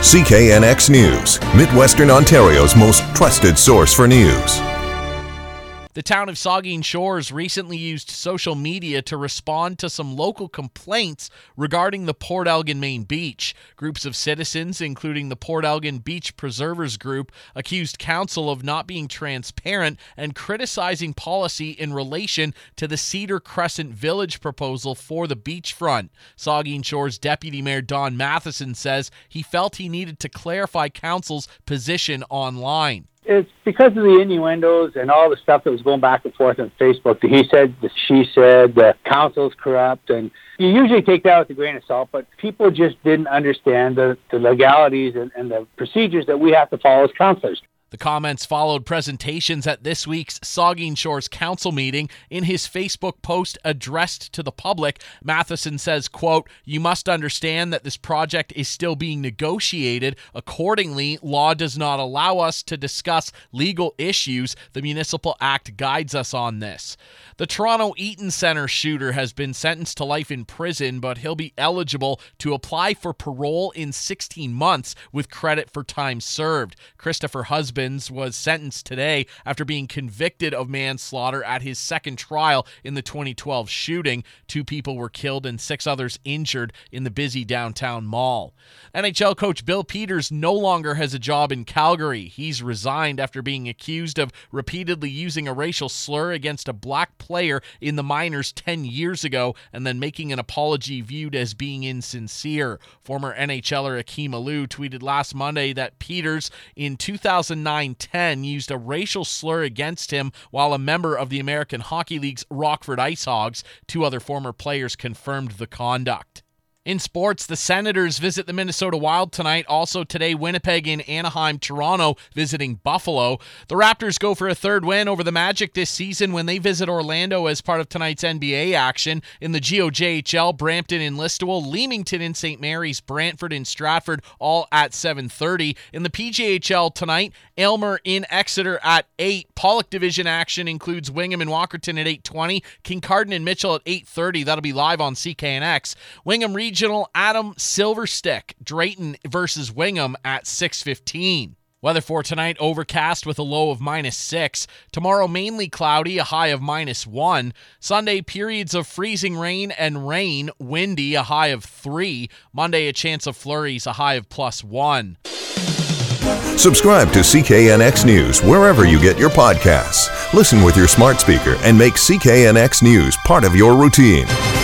CKNX News, Midwestern Ontario's most trusted source for news. The town of Saugeen Shores recently used social media to respond to some local complaints regarding the Port Elgin main beach. Groups of citizens, including the Port Elgin Beach Preservers Group, accused council of not being transparent and criticizing policy in relation to the Cedar Crescent Village proposal for the beachfront. Saugeen Shores Deputy Mayor Don Matheson says he felt he needed to clarify council's position online. It's because of the innuendos and all the stuff that was going back and forth on Facebook. The he said, the she said, the council's corrupt, and you usually take that with a grain of salt, but people just didn't understand the legalities and the procedures that we have to follow as councillors. The comments followed presentations at this week's Saugeen Shores Council meeting. In his Facebook post addressed to the public, Matheson says, quote, "You must understand that this project is still being negotiated. Accordingly, law does not allow us to discuss legal issues. The Municipal Act guides us on this." The Toronto Eaton Centre shooter has been sentenced to life in prison, but he'll be eligible to apply for parole in 16 months with credit for time served. Christopher Husbands was sentenced today after being convicted of manslaughter at his second trial in the 2012 shooting. 2 people were killed and 6 others injured in the busy downtown mall. NHL coach Bill Peters no longer has a job in Calgary. He's resigned after being accused of repeatedly using a racial slur against a black player in the minors 10 years ago and then making an apology viewed as being insincere. Former NHLer Akeem Alou tweeted last Monday that Peters in 2009-10 used a racial slur against him while a member of the American Hockey League's Rockford Ice Hogs. 2 other former players confirmed the conduct. In sports, the Senators visit the Minnesota Wild tonight. Also today, Winnipeg and Anaheim, Toronto visiting Buffalo. The Raptors go for a 3rd win over the Magic this season when they visit Orlando as part of tonight's NBA action. In the GOJHL, Brampton in Listowel, Leamington in St. Mary's, Brantford in Stratford, all at 7:30. In the PJHL tonight, Aylmer in Exeter at 8. Pollock Division action includes Wingham and Walkerton at 8:20. Kincardine and Mitchell at 8:30. That'll be live on CKNX. Wingham Regional, Adam Silverstick, Drayton versus Wingham at 6:15. Weather for tonight, overcast with a low of -6. Tomorrow, mainly cloudy, a high of -1. Sunday, periods of freezing rain and rain, windy, a high of 3. Monday, a chance of flurries, a high of +1. Subscribe to CKNX News wherever you get your podcasts. Listen with your smart speaker and make CKNX News part of your routine.